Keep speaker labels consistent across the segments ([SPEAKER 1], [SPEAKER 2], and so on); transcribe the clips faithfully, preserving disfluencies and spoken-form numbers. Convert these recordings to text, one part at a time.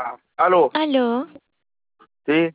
[SPEAKER 1] Aló,
[SPEAKER 2] Aló,
[SPEAKER 1] sí,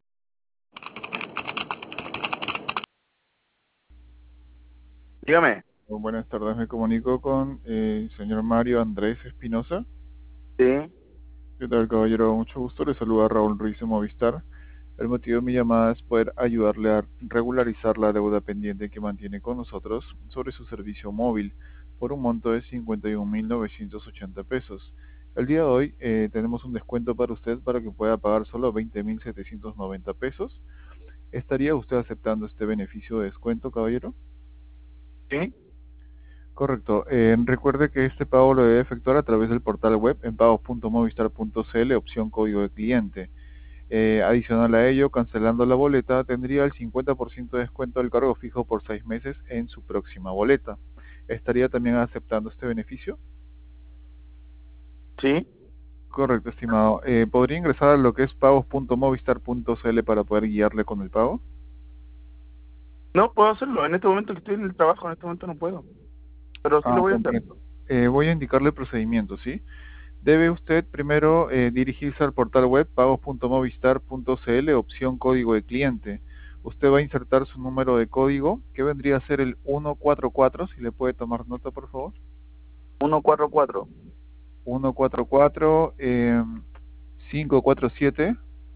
[SPEAKER 1] dígame,
[SPEAKER 3] Buenas tardes, me comunico con eh, el señor Mario Andrés Espinosa.
[SPEAKER 1] sí,
[SPEAKER 3] ¿Qué tal, caballero? Mucho gusto, le saluda Raúl Ruiz de Movistar. El motivo de mi llamada es poder ayudarle a regularizar la deuda pendiente que mantiene con nosotros sobre su servicio móvil por un monto de cincuenta y un mil novecientos ochenta pesos. El día de hoy eh, tenemos un descuento para usted para que pueda pagar solo veinte mil setecientos noventa pesos. ¿Estaría usted aceptando este beneficio de descuento, caballero?
[SPEAKER 1] sí,
[SPEAKER 3] Correcto. Eh, recuerde que este pago lo debe efectuar a través del portal web en pagos punto movistar punto cl, opción código de cliente. Eh, adicional a ello, cancelando la boleta, tendría el cincuenta por ciento de descuento del cargo fijo por seis meses en su próxima boleta. ¿Estaría también aceptando este beneficio?
[SPEAKER 1] sí.
[SPEAKER 3] Correcto, estimado. Eh, ¿podría ingresar a lo que es pagos punto movistar punto cl para poder guiarle con el pago?
[SPEAKER 1] No puedo hacerlo, en este momento que estoy en el trabajo, en este momento no puedo, pero sí
[SPEAKER 3] Ah,
[SPEAKER 1] lo voy a hacer.
[SPEAKER 3] comprendo. Eh, voy a indicarle el procedimiento, ¿sí? Debe usted primero eh, dirigirse al portal web pagos punto movistar punto cl, opción código de cliente. Usted va a insertar su número de código, que vendría a ser el ciento cuarenta y cuatro, si le puede tomar nota, por favor.
[SPEAKER 1] Uno cuatro cuatro,
[SPEAKER 3] ciento cuarenta y cuatro, eh, cinco cuatro siete,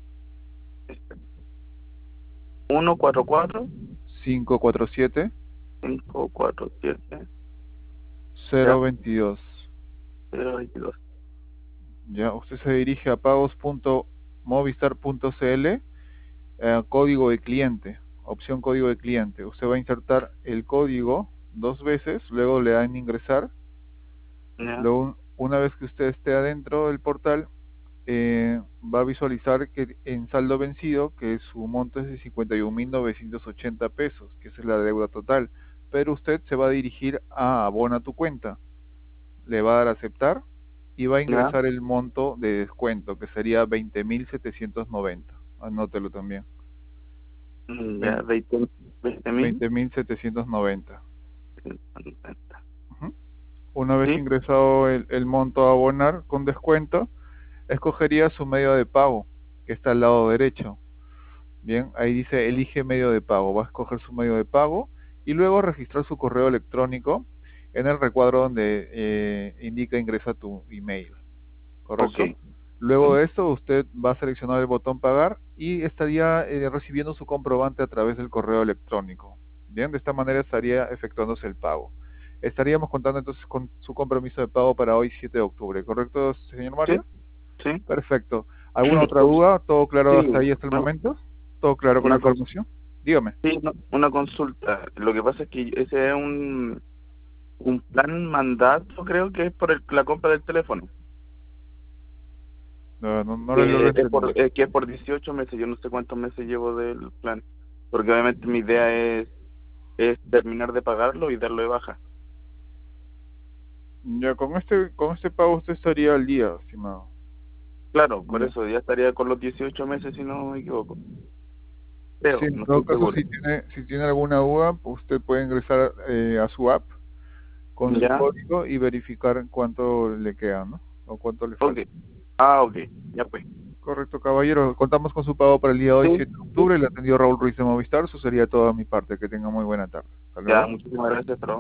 [SPEAKER 1] uno cuatro cuatro,
[SPEAKER 3] cinco cuatro siete,
[SPEAKER 1] cinco cuatro siete,
[SPEAKER 3] cero
[SPEAKER 1] ya,
[SPEAKER 3] veintidós.
[SPEAKER 1] cero veintidós.
[SPEAKER 3] Ya, usted se dirige a pagos punto movistar punto cl, eh, código de cliente, opción código de cliente. Usted va a insertar el código dos veces, luego le dan ingresar.
[SPEAKER 1] Ya,
[SPEAKER 3] Luego, una vez que usted esté adentro del portal, eh, va a visualizar que en saldo vencido, que su monto es de cincuenta y un mil novecientos ochenta pesos, que esa es la deuda total, pero usted se va a dirigir a abona tu cuenta, le va a dar a aceptar y va a
[SPEAKER 1] ya,
[SPEAKER 3] ingresar el monto de descuento, que sería veinte mil setecientos noventa. Anótelo también.
[SPEAKER 1] mm, ya, veinte, veinte mil.
[SPEAKER 3] veinte mil setecientos noventa.
[SPEAKER 1] cincuenta.
[SPEAKER 3] Ujú. Una vez
[SPEAKER 1] Sí,
[SPEAKER 3] ingresado el, el monto a abonar con descuento, escogería su medio de pago, que está al lado derecho. Bien, ahí dice elige medio de pago. Va a escoger su medio de pago y luego registrar su correo electrónico en el recuadro donde eh, indica ingresa tu email.
[SPEAKER 1] ok,
[SPEAKER 3] ¿Correcto? Luego
[SPEAKER 1] sí,
[SPEAKER 3] de esto, usted va a seleccionar el botón pagar y estaría eh, recibiendo su comprobante a través del correo electrónico. Bien, de esta manera estaría efectuándose el pago. Estaríamos contando entonces con su compromiso de pago para hoy siete de octubre, ¿correcto, señor
[SPEAKER 1] sí,
[SPEAKER 3] Mario?
[SPEAKER 1] sí.
[SPEAKER 3] Perfecto. ¿Alguna otra
[SPEAKER 1] Cons-
[SPEAKER 3] duda? ¿Todo claro
[SPEAKER 1] Sí,
[SPEAKER 3] hasta ahí, hasta el
[SPEAKER 1] una,
[SPEAKER 3] momento? ¿Todo claro con la
[SPEAKER 1] una, cons-
[SPEAKER 3] información? Dígame.
[SPEAKER 1] sí, una, una consulta. Lo que pasa es que ese es un, un plan mandato, creo que es por el- la compra del teléfono.
[SPEAKER 3] No, no, no lo logro
[SPEAKER 1] Que es por,
[SPEAKER 3] entender.
[SPEAKER 1] eh, que es por dieciocho meses, yo no sé cuántos meses llevo del plan, porque obviamente mi idea es, es terminar de pagarlo y darlo de baja.
[SPEAKER 3] Ya, con este, con este pago usted estaría al día, estimado.
[SPEAKER 1] Claro, por
[SPEAKER 3] Ya.
[SPEAKER 1] eso ya estaría con los dieciocho meses si no me equivoco.
[SPEAKER 3] Sí,
[SPEAKER 1] Creo,
[SPEAKER 3] en
[SPEAKER 1] no
[SPEAKER 3] todo
[SPEAKER 1] estoy
[SPEAKER 3] caso,
[SPEAKER 1] seguro.
[SPEAKER 3] si tiene, si tiene alguna duda, usted puede ingresar eh, a su app con su
[SPEAKER 1] ¿Ya?
[SPEAKER 3] código y verificar cuánto le queda, ¿no? O cuánto le
[SPEAKER 1] Ok.
[SPEAKER 3] falta.
[SPEAKER 1] Ah, ok. Ya pues.
[SPEAKER 3] Correcto, caballero. Contamos con su pago para el día de hoy,
[SPEAKER 1] Sí,
[SPEAKER 3] siete de
[SPEAKER 1] sí.
[SPEAKER 3] octubre. Le atendió Raúl Ruiz de Movistar. Eso sería toda mi parte. Que tenga muy buena tarde. Hasta
[SPEAKER 1] Ya,
[SPEAKER 3] luego.
[SPEAKER 1] muchísimas gracias, Trump.